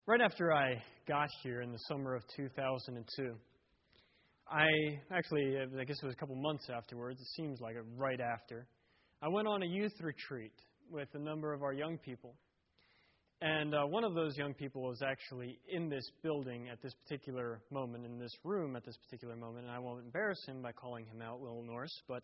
Right after I got here in the summer of 2002, I guess it was a couple months afterwards, it seems like it, right after, I went on a youth retreat with a number of our young people. And one of those young people was actually in this building at this particular moment, in this room at this particular moment, and I won't embarrass him by calling him out, Little Norse, but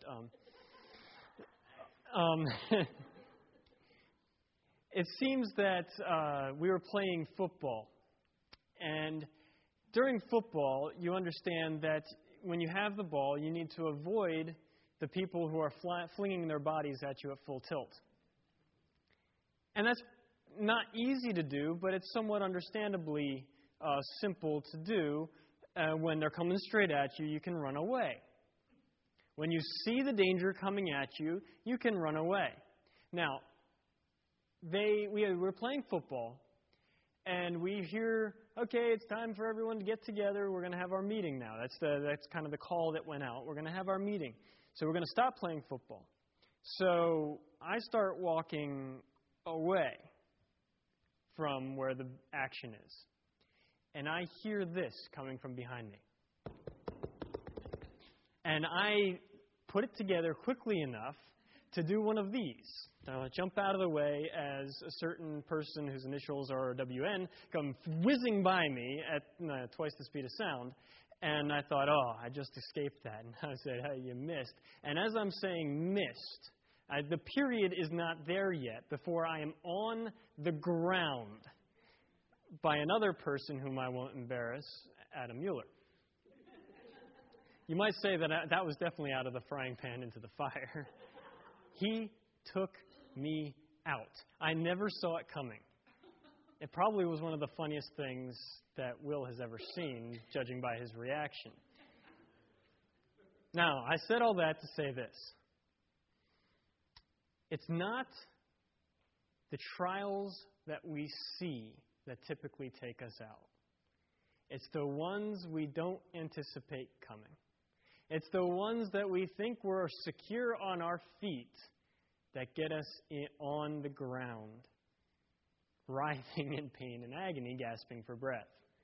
it seems that we were playing football. And during football, you understand that when you have the ball, you need to avoid the people who are flinging their bodies at you at full tilt. And that's not easy to do, but it's somewhat understandably simple to do. When they're coming straight at you, you can run away. When you see the danger coming at you, you can run away. Now, we were playing football, and we hear, okay, it's time for everyone to get together. We're going to have our meeting now. That's kind of the call that went out. We're going to have our meeting. So we're going to stop playing football. So I start walking away from where the action is. And I hear this coming from behind me. And I put it together quickly enough to do one of these. I jump out of the way as a certain person whose initials are WN come whizzing by me at twice the speed of sound. And I thought, I just escaped that. And I said, hey, you missed. And as I'm saying missed, the period is not there yet before I am on the ground by another person whom I won't embarrass, Adam Mueller. You might say that that was definitely out of the frying pan into the fire. He took me out. I never saw it coming. It probably was one of the funniest things that Will has ever seen, judging by his reaction. Now, I said all that to say this. It's not the trials that we see that typically take us out. It's the ones we don't anticipate coming. It's the ones that we think we're secure on our feet that get us on the ground, writhing in pain and agony, gasping for breath.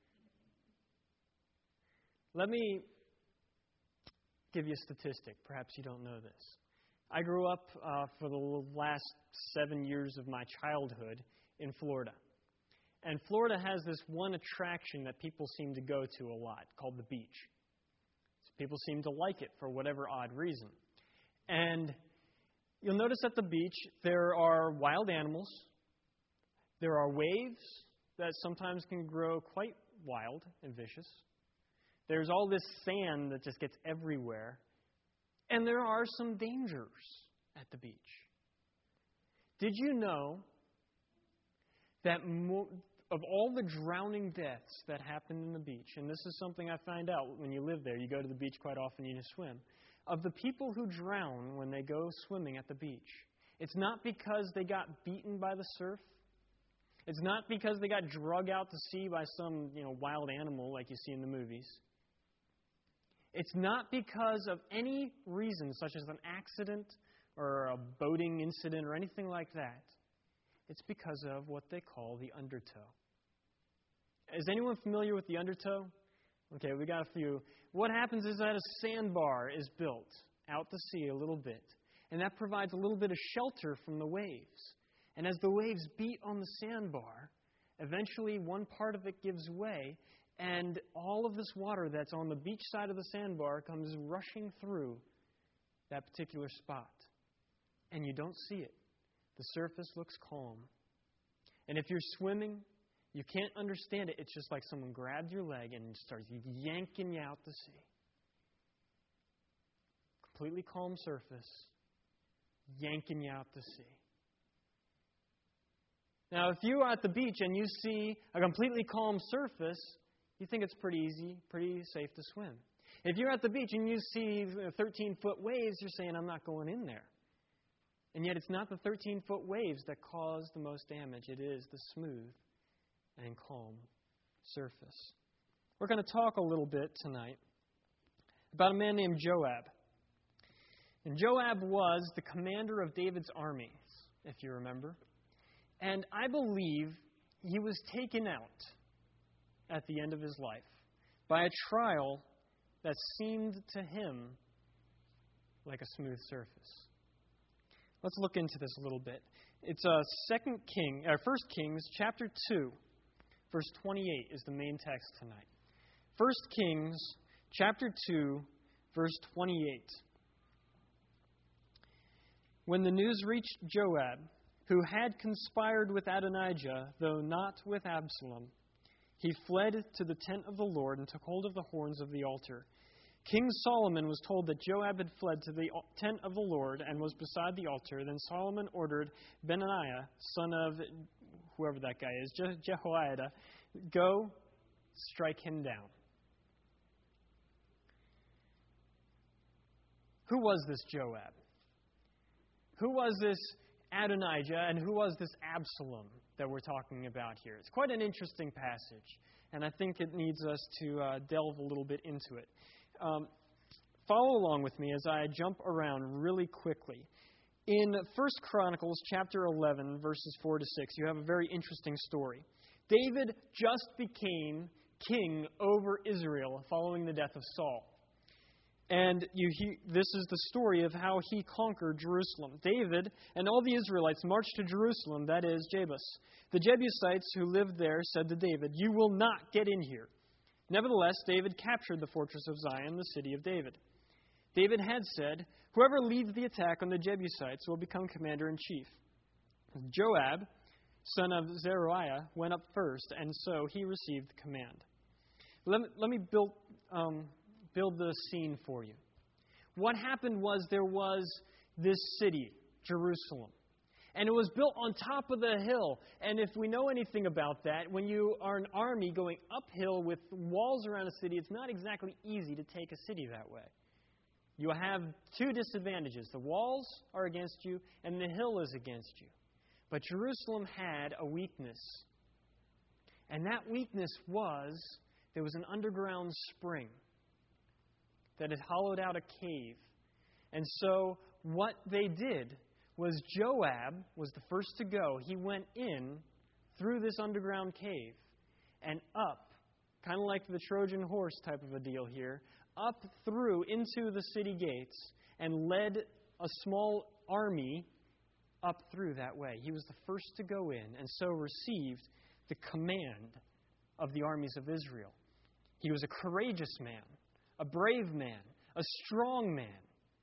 Let me give you a statistic. Perhaps you don't know this. I grew up for the last 7 years of my childhood in Florida. And Florida has this one attraction that people seem to go to a lot, called the beach. So people seem to like it for whatever odd reason. And you'll notice at the beach there are wild animals. There are waves that sometimes can grow quite wild and vicious. There's all this sand that just gets everywhere. And there are some dangers at the beach. Did you know that of all the drowning deaths that happen in the beach, and this is something I find out when you live there, you go to the beach quite often, you swim, of the people who drown when they go swimming at the beach, it's not because they got beaten by the surf. It's not because they got drug out to sea by some wild animal like you see in the movies. It's not because of any reason, such as an accident or a boating incident or anything like that. It's because of what they call the undertow. Is anyone familiar with the undertow? Okay, we got a few. What happens is that a sandbar is built out to sea a little bit, and that provides a little bit of shelter from the waves. And as the waves beat on the sandbar, eventually one part of it gives way, and all of this water that's on the beach side of the sandbar comes rushing through that particular spot. And you don't see it. The surface looks calm. And if you're swimming, you can't understand it. It's just like someone grabs your leg and starts yanking you out to sea. Completely calm surface, yanking you out to sea. Now, if you are at the beach and you see a completely calm surface, you think it's pretty easy, pretty safe to swim. If you're at the beach and you see 13-foot waves, you're saying, I'm not going in there. And yet it's not the 13-foot waves that cause the most damage. It is the smooth and calm surface. We're going to talk a little bit tonight about a man named Joab. And Joab was the commander of David's armies, if you remember. And I believe he was taken out at the end of his life by a trial that seemed to him like a smooth surface. Let's look into this a little bit. It's 1 Kings chapter 2, verse 28 is the main text tonight. 1 Kings chapter 2, verse 28. When the news reached Joab, who had conspired with Adonijah, though not with Absalom, he fled to the tent of the Lord and took hold of the horns of the altar. King Solomon was told that Joab had fled to the tent of the Lord and was beside the altar. Then Solomon ordered Benaiah, son of whoever that guy is, Jehoiada, go strike him down. Who was this Joab? Who was this Adonijah, and who was this Absalom that we're talking about here? It's quite an interesting passage, and I think it needs us to delve a little bit into it. Follow along with me as I jump around really quickly. In 1 Chronicles chapter 11, verses 4 to 6, you have a very interesting story. David just became king over Israel following the death of Saul. And this is the story of how he conquered Jerusalem. David and all the Israelites marched to Jerusalem, that is, Jebus. The Jebusites who lived there said to David, "You will not get in here." Nevertheless, David captured the fortress of Zion, the city of David. David had said, "Whoever leads the attack on the Jebusites will become commander-in-chief." Joab, son of Zeruiah, went up first, and so he received command. Let me build the scene for you. What happened was there was this city, Jerusalem. And it was built on top of the hill. And if we know anything about that, when you are an army going uphill with walls around a city, it's not exactly easy to take a city that way. You have two disadvantages. The walls are against you, and the hill is against you. But Jerusalem had a weakness. And that weakness was there was an underground spring that had hollowed out a cave. And so what they did was Joab was the first to go. He went in through this underground cave and up, kind of like the Trojan horse type of a deal here, up through into the city gates and led a small army up through that way. He was the first to go in and so received the command of the armies of Israel. He was a courageous man, a brave man, a strong man.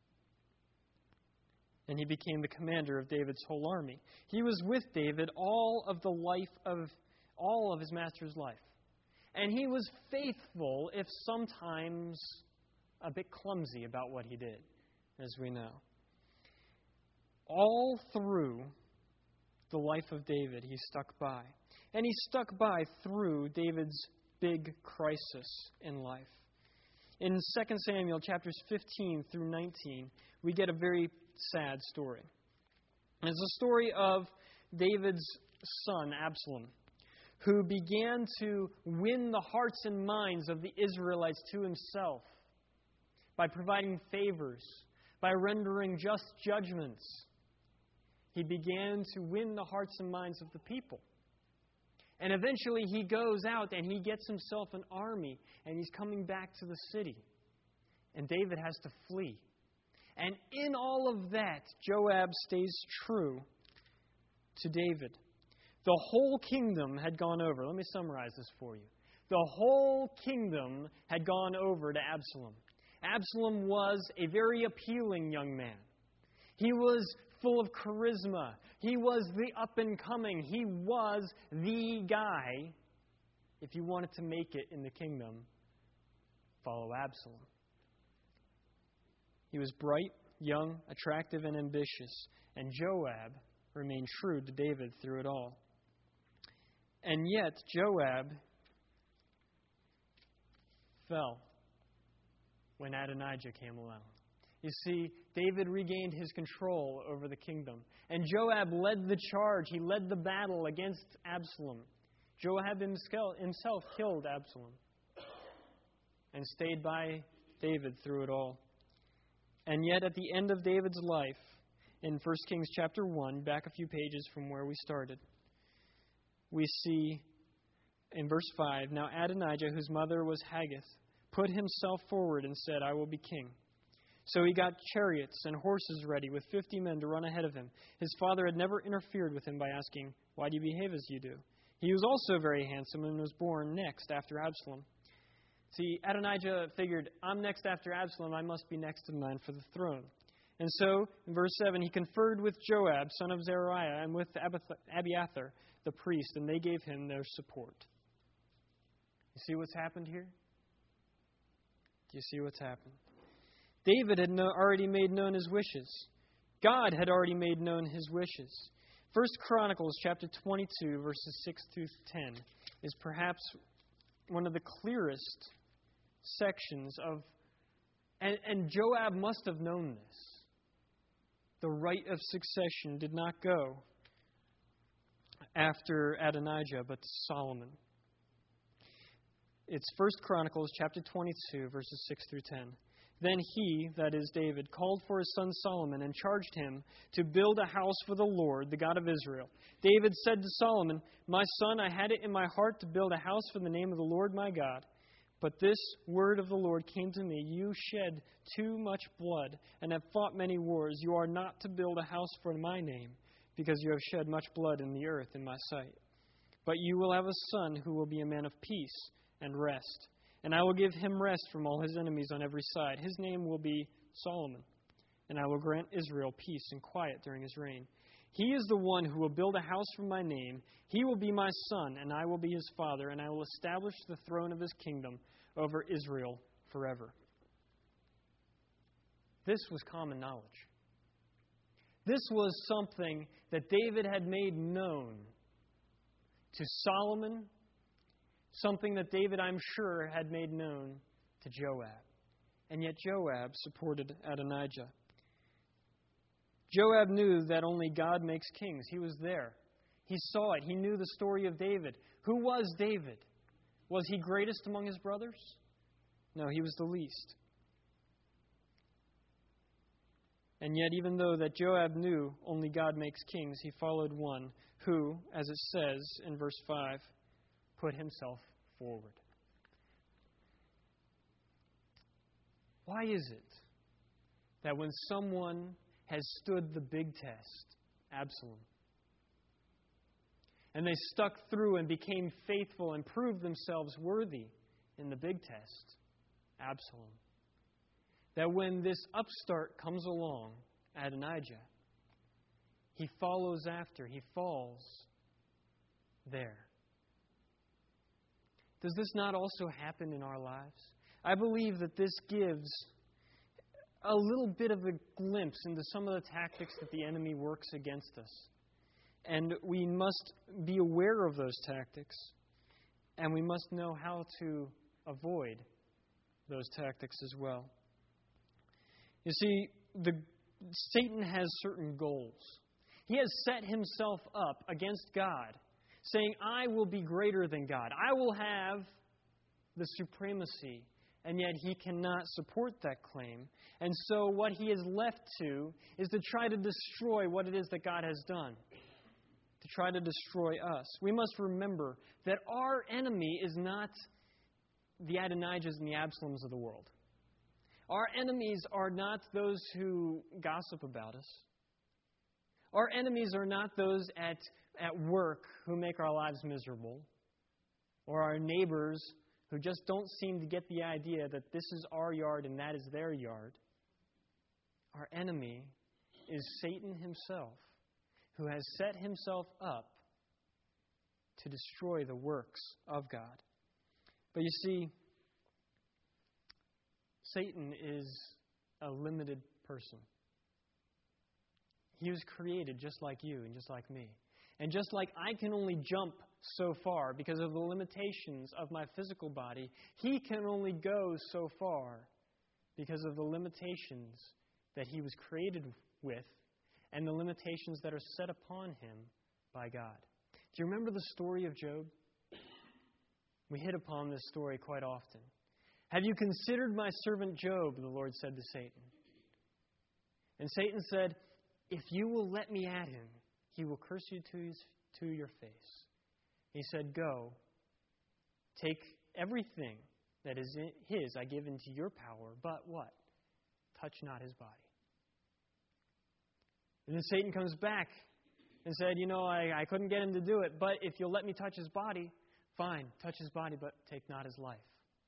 And he became the commander of David's whole army. He was with David all of his master's life. And he was faithful, if sometimes a bit clumsy about what he did, as we know. All through the life of David, he stuck by. And he stuck by through David's big crisis in life. In 2 Samuel chapters 15 through 19, we get a very sad story. It's a story of David's son, Absalom, who began to win the hearts and minds of the Israelites to himself by providing favors, by rendering just judgments. He began to win the hearts and minds of the people. And eventually he goes out and he gets himself an army and he's coming back to the city. And David has to flee. And in all of that, Joab stays true to David. The whole kingdom had gone over. Let me summarize this for you. The whole kingdom had gone over to Absalom. Absalom was a very appealing young man. He was full of charisma. He was the up-and-coming. He was the guy. If you wanted to make it in the kingdom, follow Absalom. He was bright, young, attractive, and ambitious. And Joab remained true to David through it all. And yet, Joab fell when Adonijah came along. You see, David regained his control over the kingdom. And Joab led the charge. He led the battle against Absalom. Joab himself killed Absalom and stayed by David through it all. And yet, at the end of David's life, in 1 Kings chapter 1, back a few pages from where we started, we see in verse 5, now Adonijah, whose mother was Haggith, put himself forward and said, I will be king. So he got chariots and horses ready with 50 men to run ahead of him. His father had never interfered with him by asking, why do you behave as you do? He was also very handsome and was born next after Absalom. See, Adonijah figured, I'm next after Absalom, I must be next in line for the throne. And so, in verse 7, he conferred with Joab, son of Zeruiah, and with Abiathar, the priest, and they gave him their support. You see what's happened here? Do you see what's happened? David had already made known his wishes. God had already made known his wishes. 1 Chronicles chapter 22, verses 6 through 10 is perhaps one of the clearest sections of, and Joab must have known this. The right of succession did not go after Adonijah, but to Solomon. It's 1 Chronicles chapter 22, verses 6 through 10. Then he, that is David, called for his son Solomon and charged him to build a house for the Lord, the God of Israel. David said to Solomon, my son, I had it in my heart to build a house for the name of the Lord my God. But this word of the Lord came to me, you shed too much blood and have fought many wars. You are not to build a house for my name, because you have shed much blood in the earth in my sight. But you will have a son who will be a man of peace and rest. And I will give him rest from all his enemies on every side. His name will be Solomon. And I will grant Israel peace and quiet during his reign. He is the one who will build a house for my name. He will be my son, and I will be his father, and I will establish the throne of his kingdom over Israel forever. This was common knowledge. This was something that David had made known to Solomon, something that David, I'm sure, had made known to Joab. And yet Joab supported Adonijah. Joab knew that only God makes kings. He was there. He saw it. He knew the story of David. Who was David? Was he greatest among his brothers? No, he was the least. And yet, even though that Joab knew only God makes kings, he followed one who, as it says in verse 5, put himself forward. Why is it that when someone has stood the big test, Absalom, and they stuck through and became faithful and proved themselves worthy in the big test, Absalom, that when this upstart comes along, Adonijah, he follows after, he falls there. Does this not also happen in our lives? I believe that this gives a little bit of a glimpse into some of the tactics that the enemy works against us. And we must be aware of those tactics, and we must know how to avoid those tactics as well. You see, Satan has certain goals. He has set himself up against God, saying, I will be greater than God. I will have the supremacy. And yet he cannot support that claim. And so what he is left to is to try to destroy what it is that God has done. To try to destroy us. We must remember that our enemy is not the Adonijahs and the Absaloms of the world. Our enemies are not those who gossip about us. Our enemies are not those at work who make our lives miserable, or our neighbors who just don't seem to get the idea that this is our yard and that is their yard. Our enemy is Satan himself, who has set himself up to destroy the works of God. But you see, Satan is a limited person. He was created just like you and just like me. And just like I can only jump so far because of the limitations of my physical body, he can only go so far because of the limitations that he was created with and the limitations that are set upon him by God. Do you remember the story of Job? We hit upon this story quite often. Have you considered my servant Job, the Lord said to Satan. And Satan said, if you will let me at him, he will curse you to your face. He said, go, Take everything that is his I give into your power, but what? Touch not his body. And then Satan comes back and said, I couldn't get him to do it, but if you'll let me touch his body, fine, touch his body, but take not his life.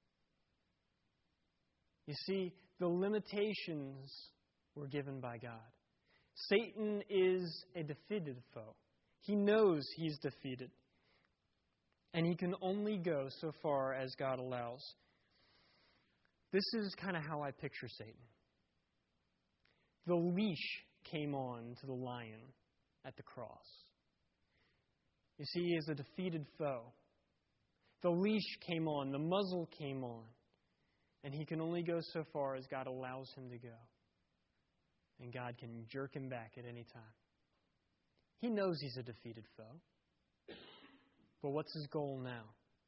You see, the limitations were given by God. Satan is a defeated foe. He knows he's defeated. And he can only go so far as God allows. This is kind of how I picture Satan. The leash came on to the lion at the cross. You see, he is a defeated foe. The leash came on, the muzzle came on. And he can only go so far as God allows him to go. And God can jerk him back at any time. He knows he's a defeated foe. But what's his goal now?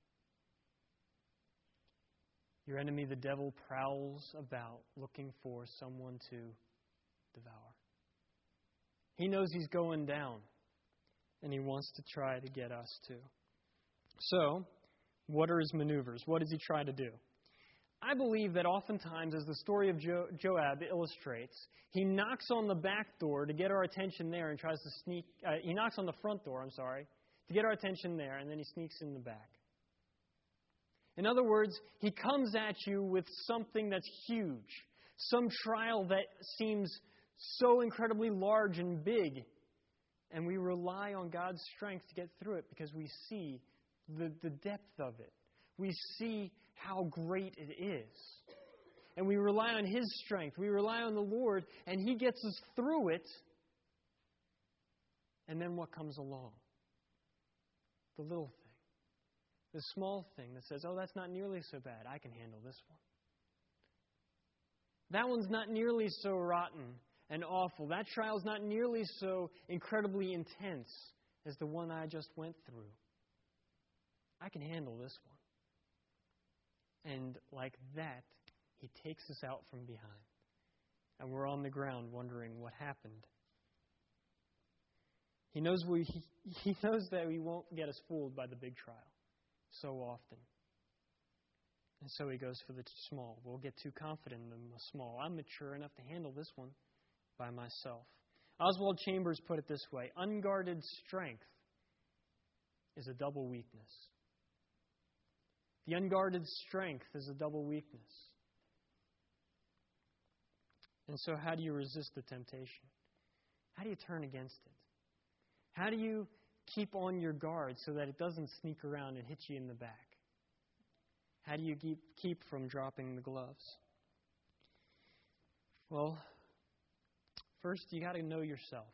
Your enemy, the devil, prowls about looking for someone to devour. He knows he's going down, and he wants to try to get us too. So, what are his maneuvers? What does he try to do? I believe that oftentimes, as the story of Joab illustrates, he knocks on the back door to get our attention there and tries to sneak. He knocks on the front door, to get our attention there, and then he sneaks in the back. In other words, he comes at you with something that's huge, some trial that seems so incredibly large and big, and we rely on God's strength to get through it because we see the depth of it. We see how great it is. And we rely on His strength. We rely on the Lord, and He gets us through it. And then what comes along? The little thing. The small thing that says, oh, that's not nearly so bad. I can handle this one. That one's not nearly so rotten and awful. That trial's not nearly so incredibly intense as the one I just went through. I can handle this one. And like that, He takes us out from behind. And we're on the ground wondering what happened. He knows that we won't get us fooled by the big trial so often. And so He goes for the small. We'll get too confident in the small. I'm mature enough to handle this one by myself. Oswald Chambers put it this way: unguarded strength is a double weakness. The unguarded strength is a double weakness. And so how do you resist the temptation? How do you turn against it? How do you keep on your guard so that it doesn't sneak around and hit you in the back? How do you keep from dropping the gloves? Well, first you got to know yourself.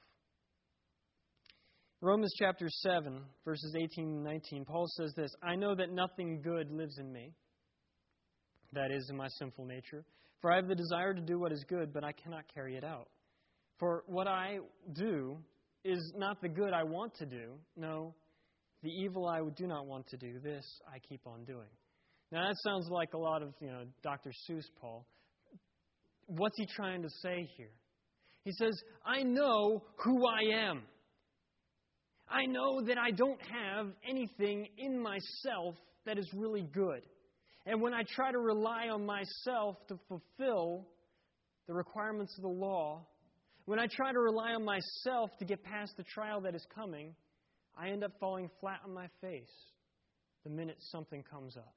Romans chapter 7, verses 18 and 19, Paul says this: I know that nothing good lives in me, that is, in my sinful nature. For I have the desire to do what is good, but I cannot carry it out. For what I do is not the good I want to do. No, the evil I do not want to do, this I keep on doing. Now that sounds like a lot of, Dr. Seuss, Paul. What's he trying to say here? He says, I know who I am. I know that I don't have anything in myself that is really good. And when I try to rely on myself to fulfill the requirements of the law, when I try to rely on myself to get past the trial that is coming, I end up falling flat on my face the minute something comes up.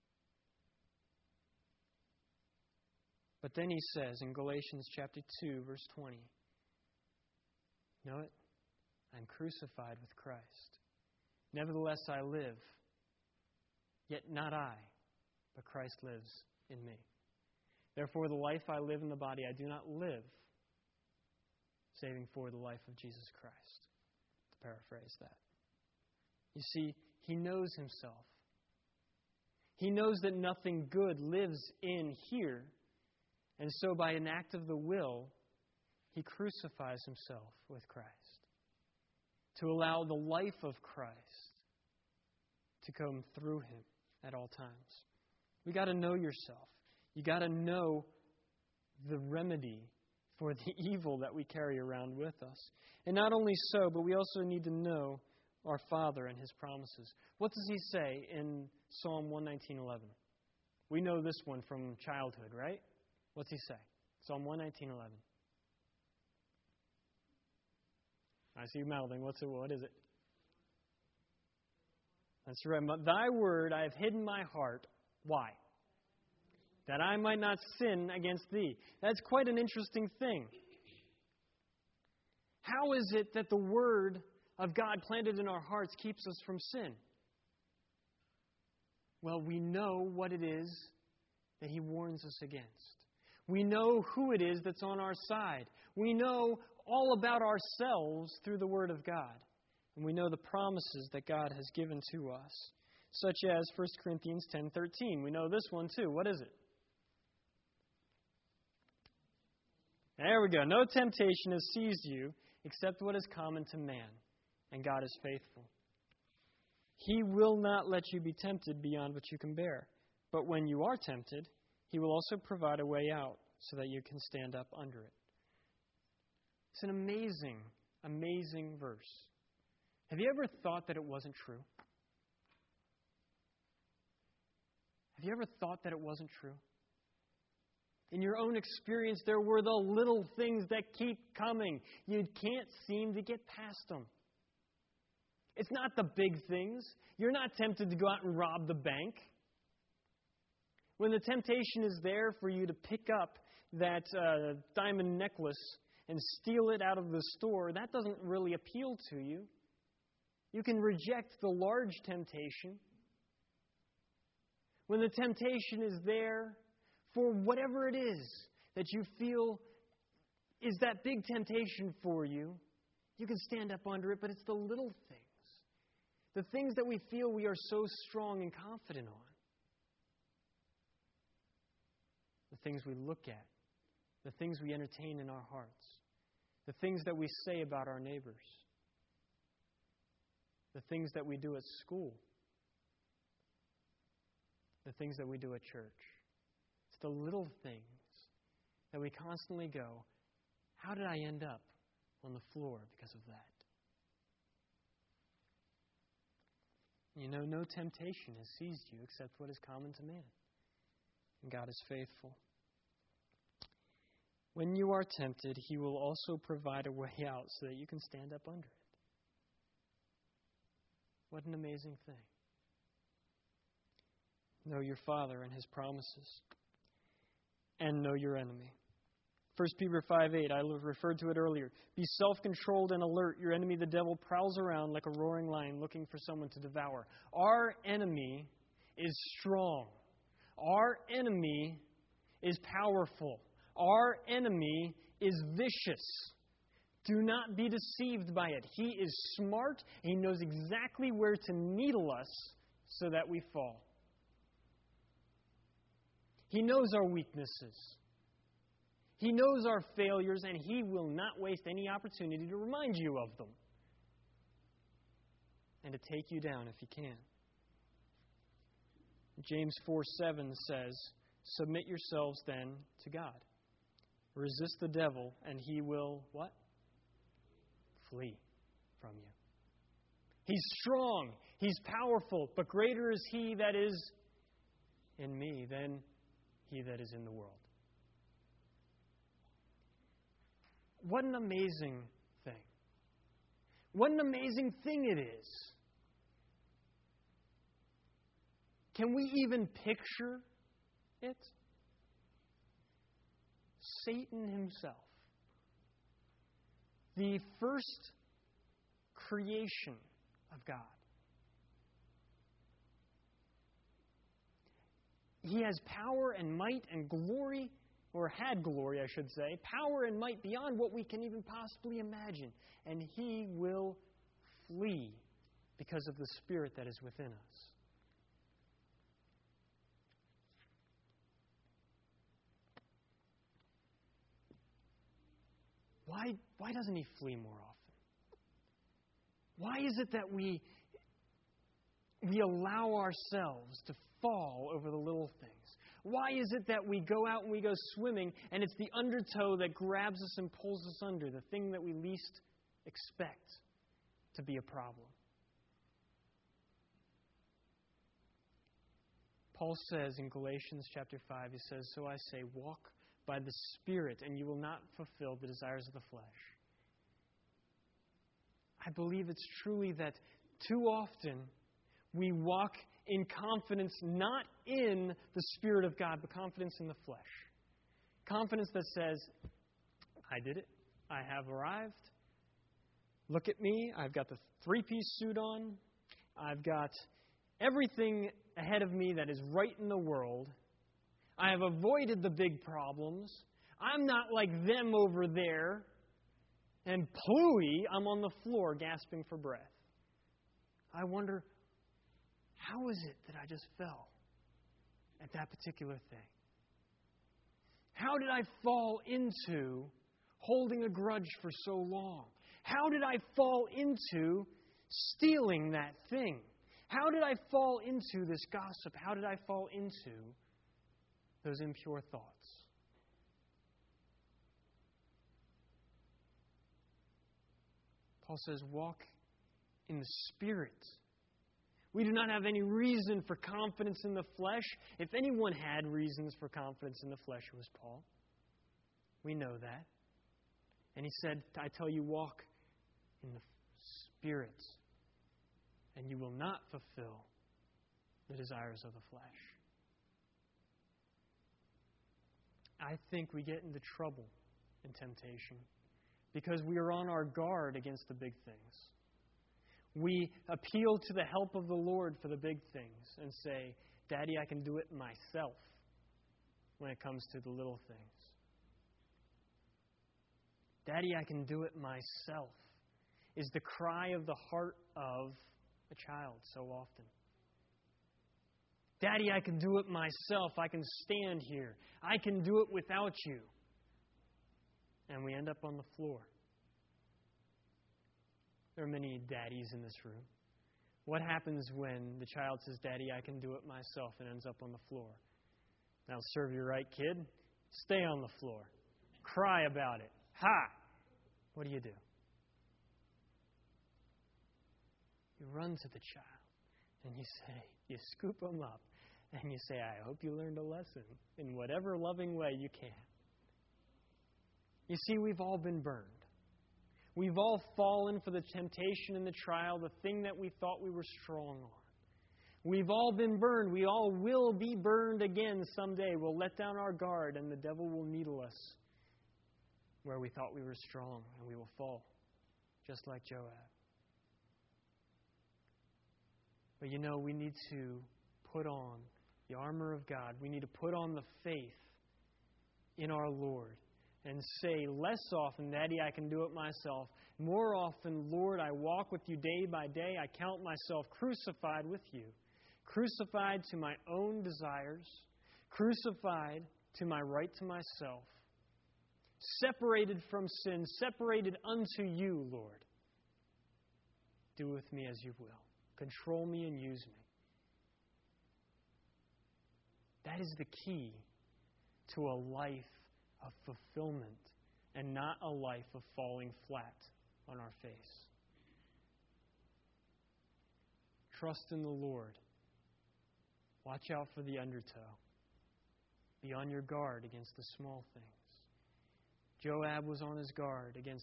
But then he says in Galatians chapter 2, verse 20, know it? I'm crucified with Christ. Nevertheless I live, yet not I, but Christ lives in me. Therefore the life I live in the body I do not live, saving for the life of Jesus Christ. To paraphrase that. You see, he knows himself. He knows that nothing good lives in here. And so by an act of the will, he crucifies himself with Christ, to allow the life of Christ to come through him at all times. We got to know yourself. You got to know the remedy for the evil that we carry around with us. And not only so, but we also need to know our Father and His promises. What does He say in Psalm 119:11. We know this one from childhood, right? What's he say? Psalm 119:11. I see you mouthing. What is it? That's right. Thy word I have hidden my heart. Why? That I might not sin against thee. That's quite an interesting thing. How is it that the word of God planted in our hearts keeps us from sin? Well, we know what it is that He warns us against. We know who it is that's on our side. We know all about ourselves through the Word of God. And we know the promises that God has given to us, such as 1 Corinthians 10:13. We know this one too. What is it? There we go. No temptation has seized you except what is common to man, and God is faithful. He will not let you be tempted beyond what you can bear. But when you are tempted, He will also provide a way out so that you can stand up under it. It's an amazing, amazing verse. Have you ever thought that it wasn't true? Have you ever thought that it wasn't true? In your own experience, there were the little things that keep coming. You can't seem to get past them. It's not the big things. You're not tempted to go out and rob the bank. When the temptation is there for you to pick up that diamond necklace and steal it out of the store, that doesn't really appeal to you. You can reject the large temptation. When the temptation is there for whatever it is that you feel is that big temptation for you, you can stand up under it, but it's the little things. The things that we feel we are so strong and confident on. The things we look at. The things we entertain in our hearts. The things that we say about our neighbors. The things that we do at school. The things that we do at church. It's the little things that we constantly go, how did I end up on the floor because of that? You know, no temptation has seized you except what is common to man. And God is faithful. When you are tempted, He will also provide a way out so that you can stand up under it. What an amazing thing. Know your Father and His promises. And know your enemy. 1 Peter 5:8, I referred to it earlier. Be self-controlled and alert. Your enemy, the devil, prowls around like a roaring lion looking for someone to devour. Our enemy is strong. Our enemy is powerful. Our enemy is vicious. Do not be deceived by it. He is smart. He knows exactly where to needle us so that we fall. He knows our weaknesses. He knows our failures, and He will not waste any opportunity to remind you of them and to take you down if He can. James 4:7 says, submit yourselves then to God. Resist the devil, and he will, what? Flee from you. He's strong. He's powerful. But greater is He that is in me than he that is in the world. What an amazing thing. What an amazing thing it is. Can we even picture it? Satan himself, the first creation of God. He has power and might and glory, or had glory, I should say, power and might beyond what we can even possibly imagine. And He will flee because of the Spirit that is within us. Why doesn't He flee more often? Why is it that we allow ourselves to fall over the little things? Why is it that we go out and we go swimming and it's the undertow that grabs us and pulls us under, the thing that we least expect to be a problem? Paul says in Galatians chapter 5, he says, "So I say, walk by the Spirit, and you will not fulfill the desires of the flesh." I believe it's truly that too often we walk in confidence not in the Spirit of God, but confidence in the flesh. Confidence that says, I did it. I have arrived. Look at me. I've got the three-piece suit on. I've got everything ahead of me that is right in the world. I have avoided the big problems. I'm not like them over there. And plooey, I'm on the floor gasping for breath. I wonder, how is it that I just fell at that particular thing? How did I fall into holding a grudge for so long? How did I fall into stealing that thing? How did I fall into this gossip? How did I fall into those impure thoughts? Paul says, walk in the Spirit. We do not have any reason for confidence in the flesh. If anyone had reasons for confidence in the flesh, it was Paul. We know that. And he said, I tell you, walk in the Spirit, and you will not fulfill the desires of the flesh. I think we get into trouble in temptation because we are on our guard against the big things. We appeal to the help of the Lord for the big things and say, Daddy, I can do it myself when it comes to the little things. Daddy, I can do it myself is the cry of the heart of a child so often. Daddy, I can do it myself. I can stand here. I can do it without you. And we end up on the floor. There are many daddies in this room. What happens when the child says, Daddy, I can do it myself, and ends up on the floor? Now, serve you right, kid. Stay on the floor. Cry about it. Ha! What do? You run to the child, and you scoop him up, and you say, I hope you learned a lesson in whatever loving way you can. You see, we've all been burned. We've all fallen for the temptation and the trial, the thing that we thought we were strong on. We've all been burned. We all will be burned again someday. We'll let down our guard, and the devil will needle us where we thought we were strong, and we will fall, just like Joab. But we need to put on the armor of God. We need to put on the faith in our Lord and say less often, Daddy, I can do it myself. More often, Lord, I walk with you day by day. I count myself crucified with you. Crucified to my own desires. Crucified to my right to myself. Separated from sin. Separated unto you, Lord. Do with me as you will. Control me and use me. That is the key to a life of fulfillment and not a life of falling flat on our face. Trust in the Lord. Watch out for the undertow. Be on your guard against the small things. Joab was on his guard against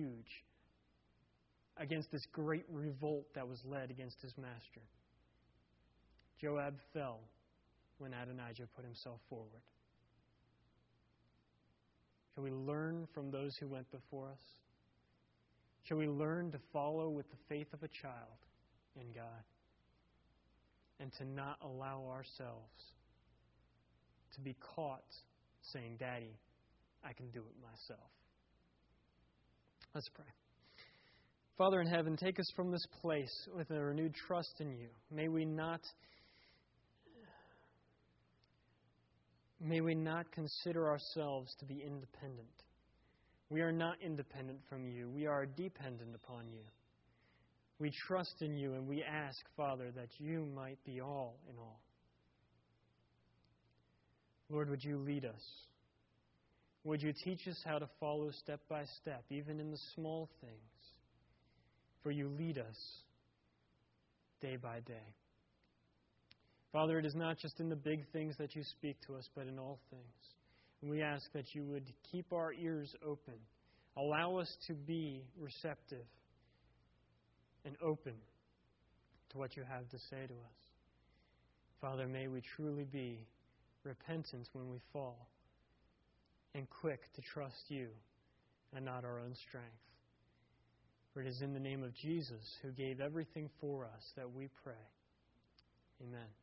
this great revolt that was led against his master. Joab fell when Adonijah put himself forward. Shall we learn from those who went before us? Shall we learn to follow with the faith of a child in God and to not allow ourselves to be caught saying, Daddy, I can do it myself? Let's pray. Father in heaven, take us from this place with a renewed trust in you. May we not consider ourselves to be independent. We are not independent from you. We are dependent upon you. We trust in you, and we ask, Father, that you might be all in all. Lord, would you lead us? Would you teach us how to follow step by step, even in the small things? For you lead us day by day. Father, it is not just in the big things that you speak to us, but in all things. And we ask that you would keep our ears open. Allow us to be receptive and open to what you have to say to us. Father, may we truly be repentant when we fall and quick to trust you and not our own strength. For it is in the name of Jesus, who gave everything for us, that we pray. Amen.